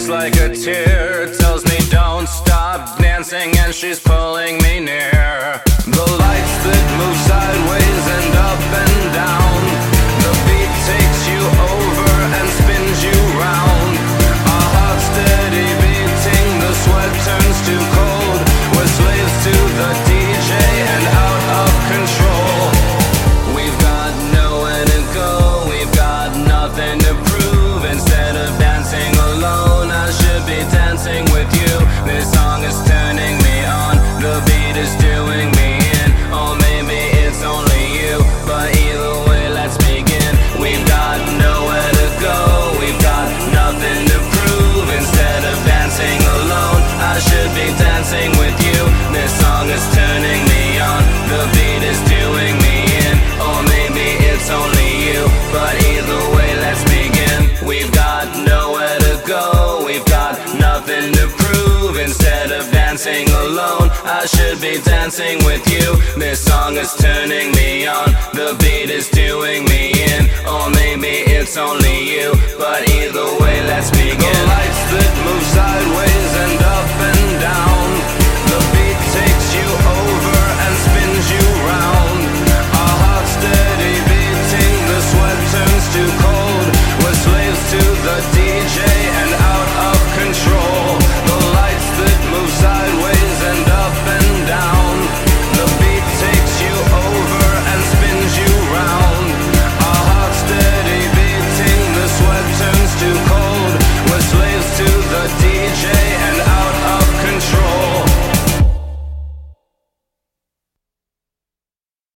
face like a tear tells me don't stop dancing, and she's pulling me near. The lights that move sideways and up and down, the beat takes you over and spins you round. Our hearts steady beating, the sweat turns to cold. We're slaves to the DJ and out of control. We've got nowhere to go, we've got nothing to prove. Instead of dancing alone, I should be dancing with you. This song is turning me on, the beat is doing me in. Or maybe it's only you, but either way, let's begin. We've got nowhere to go, we've got nothing to prove. Instead of dancing alone, I should be dancing with you. This song is turning me on, the beat is doing me in. Or maybe it's only you, but either way, let's begin. We've got nowhere to go, we've got nothing to prove. Instead of dancing alone, I should be dancing with you. This song is turning me on, the beat is doing me in. Or maybe it's only you, but either way, let's begin. The lights